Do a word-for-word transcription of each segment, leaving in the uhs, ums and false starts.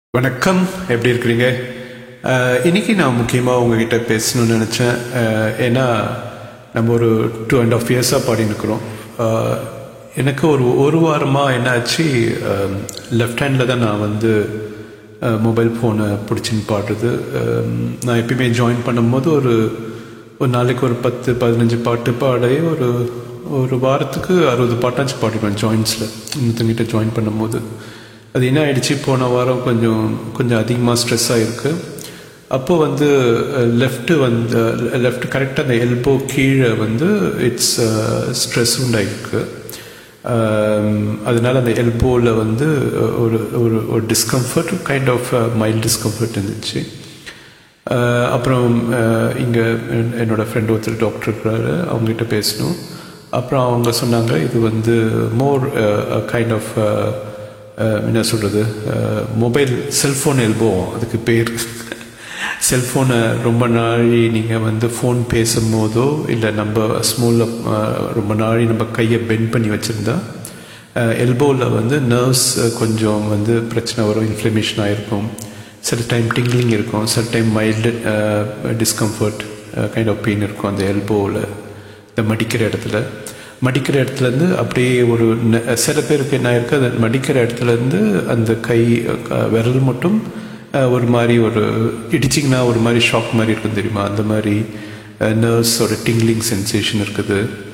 வணக்கம், எப்படி இருக்கிறீங்க? இன்றைக்கி நான் முக்கியமாக உங்ககிட்ட பேசணும்னு நினச்சேன். ஏன்னா நம்ம ஒரு டூ அண்ட் ஆஃப் இயர்ஸாக பாடினுக்கிறோம். எனக்கு ஒரு ஒரு வாரமாக என்ன ஆச்சு, லெஃப்ட் ஹேண்டில் தான் நான் வந்து மொபைல் ஃபோனை பிடிச்சின்னு பாடுறது. நான் எப்பயுமே ஜாயின் பண்ணும்போது ஒரு ஒரு நாளைக்கு ஒரு பத்து பதினஞ்சு பாட்டு பாடி ஒரு ஒரு வாரத்துக்கு அறுபது பாட்டாச்சும் பாடிடுவேன் ஜாயின்ஸில், இன்னொருத்தங்கிட்ட ஜாயின் பண்ணும்போது. அது என்ன ஆகிடுச்சு, போன வாரம் கொஞ்சம் கொஞ்சம் அதிகமாக ஸ்ட்ரெஸ் ஆகிருக்கு. அப்போ வந்து லெஃப்ட்டு வந்து லெஃப்ட் கரெக்டாக அந்த எல்போ கீழே வந்து இட்ஸ் ஸ்ட்ரெஸ் உண்டாகிருக்கு. அதனால் அந்த எல்போவில் வந்து ஒரு ஒரு ஒரு discomfort, kind of mild discomfort இருந்துச்சு. அப்புறம் இங்கே என்னோடய ஃப்ரெண்ட் ஒருத்தர் டாக்டர் இருக்கிறாரு, அவங்ககிட்ட பேசணும். அப்புறம் அவங்க சொன்னாங்க, இது வந்து மோர் கைண்ட் ஆஃப் என்ன சொல்கிறது, மொபைல் செல்ஃபோன் எல்போ அதுக்கு பேர். செல்ஃபோனை ரொம்ப நாளி நீங்கள் வந்து ஃபோன் பேசும்போதோ இல்லை நம்ம ஸ்மூலில் ரொம்ப நாளி நம்ம கையை பெண்ட் பண்ணி வச்சுருந்தா எல்போவில் வந்து நர்வ்ஸ் கொஞ்சம் வந்து பிரச்சனை வரும், இன்ஃப்ளமேஷன் ஆகிருக்கும். சில டைம் டிங்லிங் இருக்கும், சில time mild discomfort kind of pain இருக்கும் அந்த எல்போவில், இந்த மடிக்கிற இடத்துல. மடிக்கிற இடத்துலேருந்து அப்படியே ஒரு சில பேருக்கு என்ன இருக்குது, அது மடிக்கிற இடத்துலேருந்து அந்த கை விரல் மட்டும் ஒரு மாதிரி ஒரு இடிச்சிங்கன்னா ஒரு மாதிரி ஷாக் மாதிரி இருக்கும் தெரியுமா, அந்த மாதிரி நர்வ்ஸோட டிங்லிங் சென்சேஷன் இருக்குது.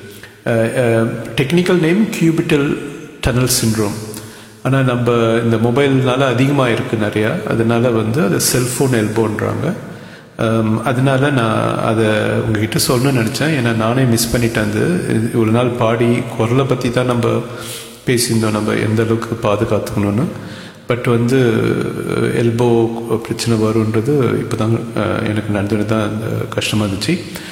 Technical name cubital tunnel syndrome. ஆனால் நம்ம இந்த மொபைல்னால அதிகமாக இருக்குது நிறையா, அதனால வந்து அதை செல்ஃபோன் எல்போன்றாங்க. அதனால நான் அதை உங்ககிட்ட சொல்லணும்னு நினச்சேன். ஏன்னா நானே மிஸ் பண்ணிட்டேன். அது ஒரு நாள் பாடி குரலை பற்றி தான் நம்ம பேசியிருந்தோம், நம்ம எந்த அளவுக்கு பாதுகாத்துக்கணும்னு. பட் வந்து எல்போ பிரச்சனை வருன்றது இப்போ தான் எனக்கு நடந்துட்டு தான் அந்த கஷ்டமாக இருந்துச்சு.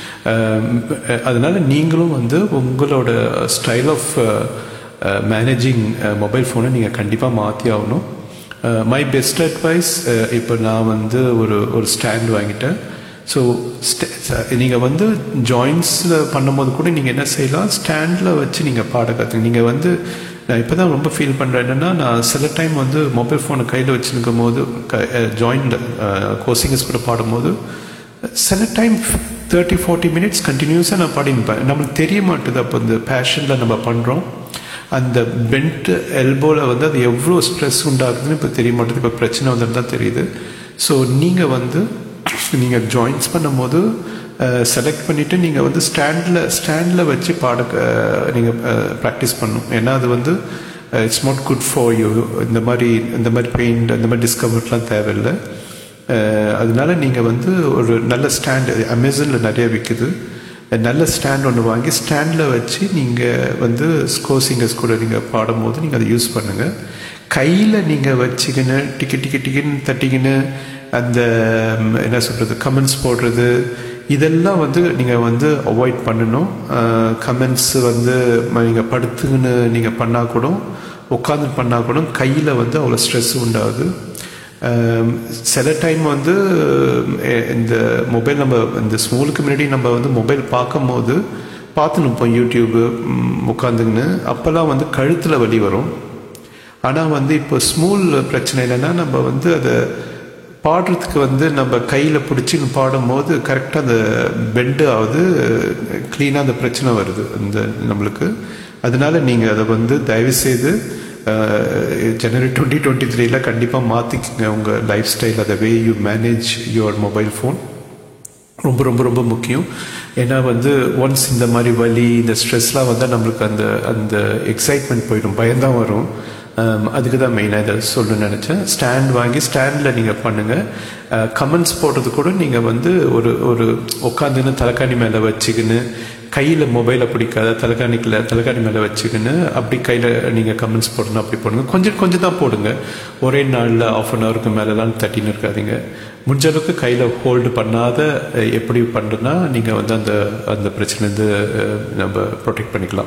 அதனால் நீங்களும் வந்து உங்களோட ஸ்டைல் ஆஃப் மேனேஜிங் மொபைல் ஃபோனை நீங்கள் கண்டிப்பாக மாற்றி ஆகணும். மை பெஸ்ட் அட்வைஸ், இப்போ நான் வந்து ஒரு ஒரு ஸ்டாண்ட் வாங்கிட்டேன். ஸோ நீங்கள் வந்து ஜாயின்ஸில் பண்ணும்போது கூட நீங்கள் என்ன செய்யலாம், ஸ்டாண்டில் வச்சு நீங்கள் பாட கற்றுங்க. நீங்கள் வந்து நான் இப்போ தான் ரொம்ப ஃபீல் பண்ணுறேன் என்னென்னா, நான் சில டைம் வந்து மொபைல் ஃபோனை கையில் வச்சுருக்கும் போது க ஜாயின்ட் கோசிங்கஸ் கூட பாடும்போது சில டைம் தேர்ட்டி ஃபார்ட்டி மினிட்ஸ் கண்டினியூஸாக நான் பாடிப்பேன். நம்மளுக்கு தெரிய மாட்டுது. அப்போ இந்த பேஷனில் நம்ம பண்ணுறோம், அந்த பெண்ட் எல்போவில் வந்து அது எவ்வளோ ஸ்ட்ரெஸ் உண்டாகுதுன்னு இப்போ தெரிய மாட்டேது. இப்போ பிரச்சனை வந்துட்டு தான் தெரியுது. ஸோ நீங்கள் வந்து நீங்கள் ஜாயின்ஸ் பண்ணும்போது செலக்ட் பண்ணிவிட்டு நீங்கள் வந்து ஸ்டாண்டில் ஸ்டாண்டில் வச்சு பாட நீங்கள் ப்ராக்டிஸ் பண்ணணும். ஏன்னா அது வந்து it's not good for you. இந்த மாதிரி இந்த மாதிரி பெயின் இந்த மாதிரி டிஸ்கம்ஃபர்ட்லாம் தேவையில்லை. அதனால நீங்கள் வந்து ஒரு நல்ல ஸ்டாண்டு, அமேசானில் நிறைய விற்குது, நல்ல ஸ்டாண்ட் ஒன்று வாங்கி ஸ்டாண்டில் வச்சு நீங்கள் வந்து ஸ்கோசிங்கஸ் கூட நீங்கள் பாடும்போது நீங்கள் அதை யூஸ் பண்ணுங்கள். கையில் நீங்கள் வச்சுக்கின்னு டிக்கி டிக்கி டிக்கின்னு தட்டிக்கின்னு அந்த என்ன சொல்கிறது கமெண்ட்ஸ் போடுறது, இதெல்லாம் வந்து நீங்கள் வந்து அவாய்ட் பண்ணணும். கமெண்ட்ஸ் வந்து நீங்கள் படுத்துக்கின்னு நீங்கள் பண்ணால் கூட, உட்காந்து பண்ணால் கூட கையில் வந்து அவ்வளோ ஸ்ட்ரெஸ் உண்டாகுது. சில டைம் வந்து இந்த மொபைல் நம்ம இந்த ஸ்மூலுக்கு முன்னாடி நம்ம வந்து மொபைல் பார்க்கும்போது பார்த்து நிற்போம் யூடியூப்பு உட்காந்துங்கன்னு, அப்போல்லாம் வந்து கழுத்தில் வலி வரும். ஆனால் வந்து இப்போ ஸ்மூல் பிரச்சனை இல்லைன்னா நம்ம வந்து அதை பாடுறதுக்கு வந்து நம்ம கையில் பிடிச்சின்னு பாடும்போது கரெக்டாக அந்த பெண்டு ஆகுது, க்ளீனாக அந்த பிரச்சனை வருது அந்த நம்மளுக்கு. அதனால நீங்கள் அதை வந்து தயவுசெய்து ஜனவரி டுவெண்ட்டி டுவெண்ட்டி த்ரீல கண்டிப்பாக மாற்றிக்குங்க உங்கள் லைஃப் ஸ்டைல், அதை way you manage your mobile phone. ரொம்ப ரொம்ப ரொம்ப முக்கியம். ஏன்னா வந்து ஒன்ஸ் இந்த மாதிரி வலி இந்த ஸ்ட்ரெஸ்லாம் வந்தால் நம்மளுக்கு அந்த அந்த எக்ஸைட்மெண்ட் போயிடும், பயம்தான் வரும். அதுக்கு தான் மெயினாக இதை சொல்லணும்னு நினச்சேன். ஸ்டாண்ட் வாங்கி ஸ்டாண்டில் நீங்கள் பண்ணுங்கள். கமெண்ட்ஸ் போடுறது கூட நீங்கள் வந்து ஒரு ஒரு உட்காந்துன்னு தலைக்காணி மேலே வச்சுக்கின்னு, கையில் மொபைலை பிடிக்காத தலைக்காணிக்கில் தலைக்காணி மேலே வச்சுக்கின்னு அப்படி கையில் நீங்கள் கமெண்ட்ஸ் போடணும், அப்படி போடுங்க. கொஞ்சம் கொஞ்சம் தான் போடுங்க, ஒரே நாளில் ஆஃப் அன் ஹவருக்கு மேலெலாம் தட்டின்னு இருக்காதிங்க. முடிஞ்ச அளவுக்கு கையில் ஹோல்டு பண்ணாத எப்படி பண்ணுறதுனா நீங்கள் வந்து அந்த அந்த பிரச்சனைலேருந்து நம்ம ப்ரொடெக்ட் பண்ணிக்கலாம்.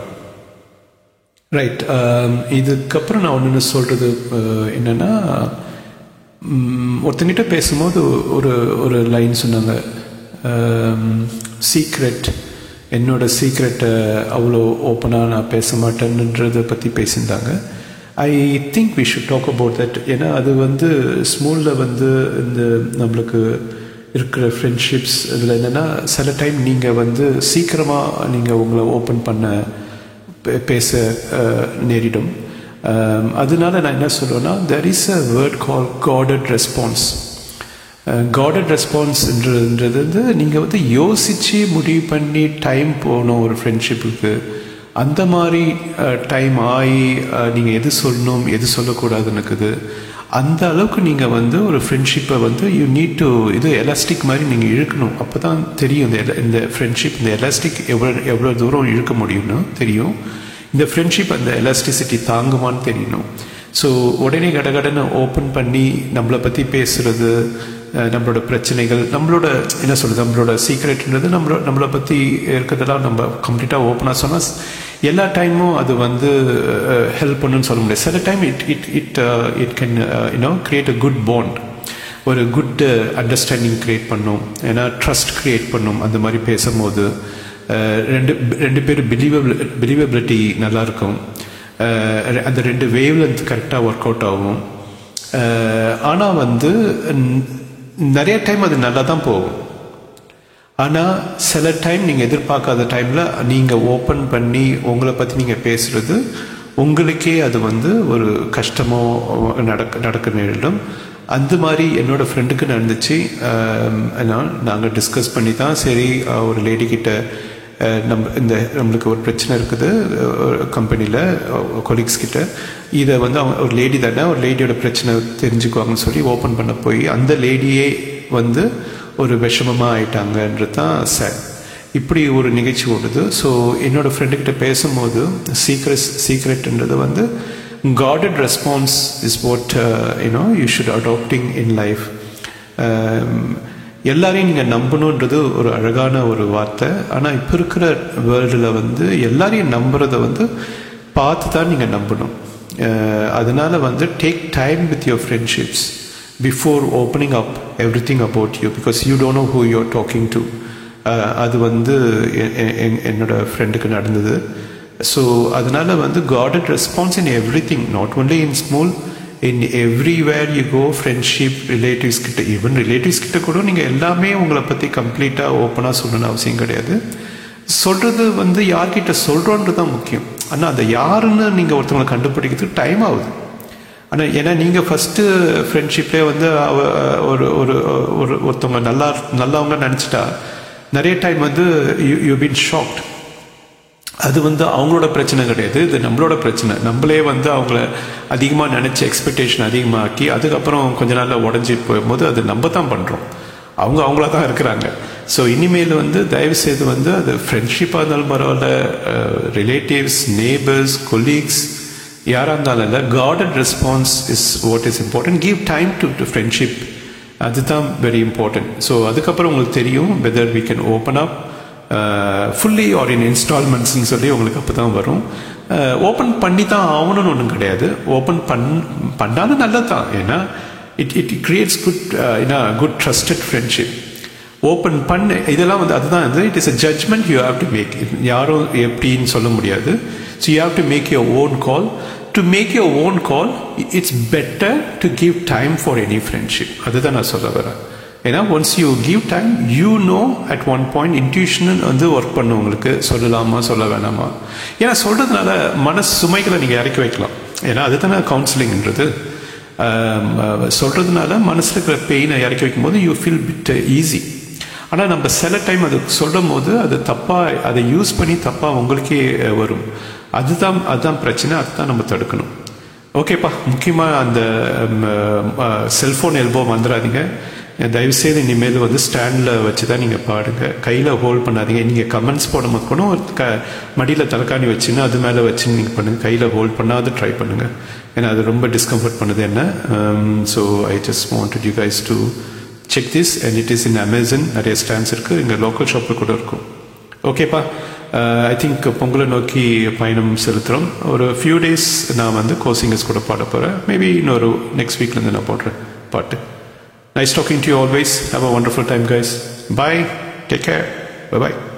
ரைட். இதுக்கப்புறம் நான் ஒன்று சொல்கிறது என்னென்னா, ஒருத்தங்கிட்ட பேசும்போது ஒரு ஒரு லைன் சொன்னாங்க, சீக்ரெட், என்னோடய சீக்ரெட்டை அவ்வளோ ஓப்பனாக நான் பேச மாட்டேன்றதை பற்றி பேசியிருந்தாங்க. I think we should talk about that. ஏன்னா அது வந்து ஸ்மூலில் வந்து இந்த நம்மளுக்கு இருக்கிற ஃப்ரெண்ட்ஷிப்ஸ் இதில் என்னென்னா சில டைம் நீங்கள் வந்து சீக்கிரமாக நீங்கள் உங்களை ஓப்பன் பண்ண பேச நேரிடும். அதனால நான் என்ன சொல்லுவேன்னா, there is a word call guarded response. Guarded ரெஸ்பான்ஸ்ன்றது வந்து நீங்கள் வந்து யோசித்து முடிவு பண்ணி டைம் போகணும் ஒரு ஃப்ரெண்ட்ஷிப்புக்கு. அந்த மாதிரி டைம் ஆகி நீங்கள் எது சொல்லணும் எது சொல்லக்கூடாதுன்னு இருக்குது. அந்த அளவுக்கு நீங்கள் வந்து ஒரு ஃப்ரெண்ட்ஷிப்பை வந்து யூ நீட் டு இது எலாஸ்டிக் மாதிரி நீங்கள் இழுக்கணும். அப்போ தான் தெரியும் இந்த இந்த ஃப்ரெண்ட்ஷிப் இந்த எலாஸ்டிக் எவ்வளோ எவ்வளோ தூரம் இழுக்க முடியும்னு தெரியும். இந்த ஃப்ரெண்ட்ஷிப் அந்த எலாஸ்டிசிட்டி தாங்குமான்னு தெரியணும். ஸோ உடனே கடகடன்னு ஓப்பன் பண்ணி நம்மளை பற்றி பேசுகிறது, நம்மளோட பிரச்சனைகள், நம்மளோட என்ன சொல்கிறது, நம்மளோட சீக்ரெட்ன்றது நம்மளோட நம்மளை பற்றி இருக்கிறதெல்லாம் நம்ம கம்ப்ளீட்டாக ஓப்பனாக சொன்னால் எல்லா டைமும் அது வந்து ஹெல்ப் பண்ணுன்னு சொல்ல முடியாது. சில time it it it it can you know create a good bond, ஒரு குட் அண்டர்ஸ்டாண்டிங் க்ரியேட் பண்ணும். ஏன்னா ட்ரஸ்ட் க்ரியேட் பண்ணும். அந்த மாதிரி பேசும்போது ரெண்டு ரெண்டு பேரும் பிலீவபிள் பிலீவபிலிட்டி நல்லாயிருக்கும். அந்த ரெண்டு வேவ் லென்த் கரெக்டாக ஒர்க் அவுட் ஆகும். ஆனால் வந்து நிறைய டைம் அது நல்லா தான் போகும். ஆனால் சில டைம் நீங்கள் எதிர்பார்க்காத டைமில் நீங்கள் ஓப்பன் பண்ணி உங்களை பற்றி நீங்கள் பேசுகிறது உங்களுக்கே அது வந்து ஒரு கஷ்டமோ நடக்க நடக்க நேரிடும். அந்த மாதிரி என்னோடய ஃப்ரெண்டுக்கு நடந்துச்சு. நாங்கள் டிஸ்கஸ் பண்ணி தான் சரி ஒரு லேடிக்கிட்ட நம்ம இந்த நம்மளுக்கு ஒரு பிரச்சனை இருக்குது கம்பெனியில் கொலீக்ஸ் கிட்ட, இதை வந்து அவங்க ஒரு லேடி தானே ஒரு லேடியோட பிரச்சனை தெரிஞ்சுக்குவாங்கன்னு சொல்லி ஓப்பன் பண்ண போய் அந்த லேடியே வந்து ஒரு விஷமமாக ஆயிட்டாங்கன்றது தான் சார். இப்படி ஒரு நிகழ்ச்சி ஓடுது. ஸோ என்னோடய ஃப்ரெண்டுக்கிட்ட பேசும்போது சீக்ரெட் சீக்ரெட்ன்றது வந்து guarded response is what you know you should adapting in life. எல்லாரையும் நீங்கள் நம்பணுன்றது ஒரு அழகான ஒரு வார்த்தை. ஆனால் இப்போ இருக்கிற வேர்ல்டில் வந்து எல்லாரையும் நம்புறதை வந்து பார்த்து தான் நீங்கள் நம்பணும். அதனால வந்து take time with your friendships before opening up everything about you, because you don't know who you're talking to. அது வந்து என்னோட ஃப்ரெண்டுக்கு நடந்தது. ஸோ அதனால வந்து guarded response in everything, not only in small, in everywhere you go. Friendship, relatives கிட்ட, even relatives கிட்ட கூட நீங்கள் எல்லாமே உங்களை பற்றி கம்ப்ளீட்டாக ஓப்பனாக சொல்லணும்னு அவசியம் கிடையாது. சொல்கிறது வந்து யார்கிட்ட சொல்கிறோன்றது தான் முக்கியம். ஆனால் அந்த யாருன்னு நீங்கள் ஒருத்தவங்களை கண்டுபிடிக்கிறதுக்கு டைம் ஆகுது. ஆனால் ஏன்னா நீங்கள் ஃபஸ்ட்டு ஃப்ரெண்ட்ஷிப்லேயே வந்து அவ ஒரு ஒரு ஒரு ஒருத்தவங்க நல்லா நல்லவங்க நினச்சிட்டா நிறைய டைம் வந்து யூ யூ பீன் ஷாக்ட். அது வந்து அவங்களோட பிரச்சனை கிடையாது, இது நம்மளோட பிரச்சனை. நம்மளே வந்து அவங்கள அதிகமாக நினச்சி எக்ஸ்பெக்டேஷன் அதிகமாக்கி அதுக்கப்புறம் கொஞ்ச நாளில் உடஞ்சிட்டு போகும்போது அது நம்ம தான் பண்ணுறோம். அவங்க அவங்களா தான் இருக்கிறாங்க. ஸோ இனிமேல் வந்து தயவுசெய்து வந்து அது ஃப்ரெண்ட்ஷிப்பாக இருந்தாலும் பரவாயில்ல, ரிலேட்டிவ்ஸ், நேபர்ஸ், கொலீக்ஸ், யாராக இருந்தாலும் இல்லை, guarded response is what is important. Give time to to friendship, அதுதான் வெரி இம்பார்ட்டன்ட். ஸோ அதுக்கப்புறம் உங்களுக்கு தெரியும் whether we can open up fully or in இன்ஸ்டால்மெண்ட்ஸ்ன்னு சொல்லி உங்களுக்கு அப்போ தான் வரும். ஓப்பன் பண்ணி தான் ஆகணும்னு ஒன்றும் கிடையாது. ஓப்பன் பண் பண்ணாலும் நல்லது தான். ஏன்னா இட் இட் கிரியேட்ஸ் குட் ஏன்னா குட் ட்ரஸ்டட் ஃப்ரெண்ட்ஷிப். ஓப்பன் பண்ண இதெல்லாம் வந்து அதுதான் வந்து it is a judgment you have to make. யாரும் எப்படின்னு சொல்ல முடியாது. So you have to make your own call. To make your own call it's better to give time for any friendship. அதுதான் நான் சொல்ல வரேன். ஏன்னா once you give time you know at one point intuition வந்து work பண்ணும் உங்களுக்கு, சொல்லலாமா சொல்ல வேணாமா. ஏன்னா சொல்கிறதுனால மனசு சுமைகளை நீங்கள் இறக்கி வைக்கலாம். ஏன்னா அதுதானே கவுன்சிலிங்ன்றது. சொல்கிறதுனால மனசில் இருக்கிற பெயினை இறக்கி வைக்கும் போது யூ ஃபீல் பிட் ஈஸி. ஆனால் நம்ம சில டைம் அது சொல்லும் போது அது தப்பாக அதை யூஸ் பண்ணி தப்பாக உங்களுக்கே வரும். அதுதான் அதுதான் பிரச்சனை. அதுதான் நம்ம தடுக்கணும். ஓகேப்பா, முக்கியமாக அந்த செல்ஃபோன் எல்போ வந்துடாதீங்க தயவுசெய்து. இனிமேல் வந்து ஸ்டாண்டில் வச்சு தான் நீங்கள் பாடுங்க, கையில் ஹோல்ட் பண்ணாதீங்க. நீங்கள் கமெண்ட்ஸ் போடும்போது கூட ஒரு க மடியில் தலைக்காணி வச்சுன்னு அது மேலே வச்சு நீங்கள் பண்ணுங்கள். கையில் ஹோல்ட் பண்ணாது ட்ரை பண்ணுங்கள். ஏன்னா அது ரொம்ப டிஸ்கம்ஃபர்ட் பண்ணுது என்ன. So I just wanted you guys to check this and it is in Amazon. நிறைய ஸ்டாண்ட்ஸ் இருக்குது, எங்கள் லோக்கல் ஷாப்பில் கூட இருக்கும். ஓகேப்பா, ஐ திங்க் பொங்கலை நோக்கி பயணம் செலுத்துகிறோம். ஒரு ஃபியூ டேஸ் நான் வந்து கோசிங்கர்ஸ் கூட பாட போகிறேன். மேபி இன்னொரு நெக்ஸ்ட் வீக்லேருந்து நான் போடுறேன் பாட்டு. Nice talking to you always. Have a wonderful time, guys. Bye. Take care. Bye-bye.